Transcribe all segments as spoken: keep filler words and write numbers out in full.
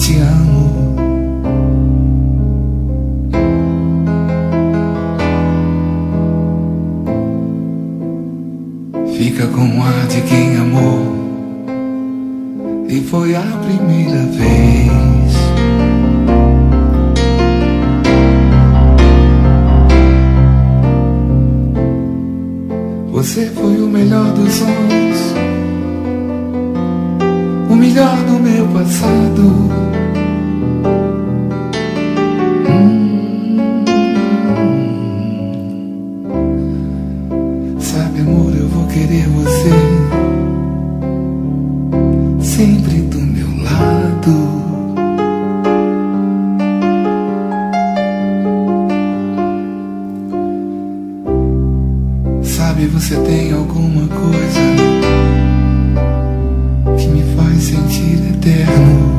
te amo. Fica com o ar de quem amou e foi a primeira vez. Você foi o melhor dos sonhos, o melhor do meu passado. Hum. Sabe, amor, eu vou querer você sempre do meu lado. Sabe, você tem alguma coisa que me faz sentir eterno.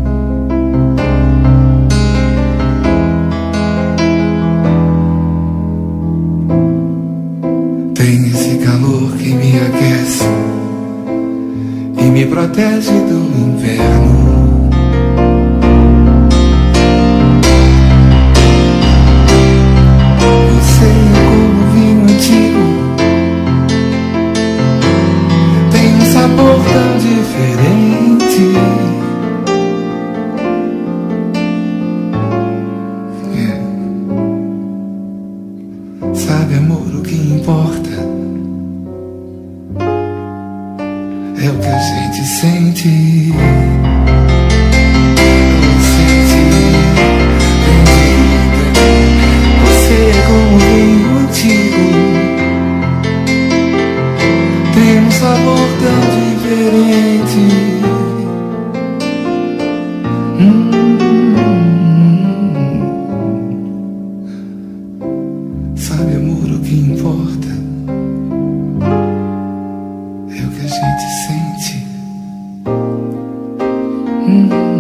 Tem esse calor que me aquece e me protege do inverno. Você é como vinho antigo, tem um sabor tão diferente. É. Sabe, amor, o que importa é o que a gente sente. Você é como vinho antigo, tem um sabor tão diferente. Hum. Sabe, amor, o que importa é o que a gente sente. Hum.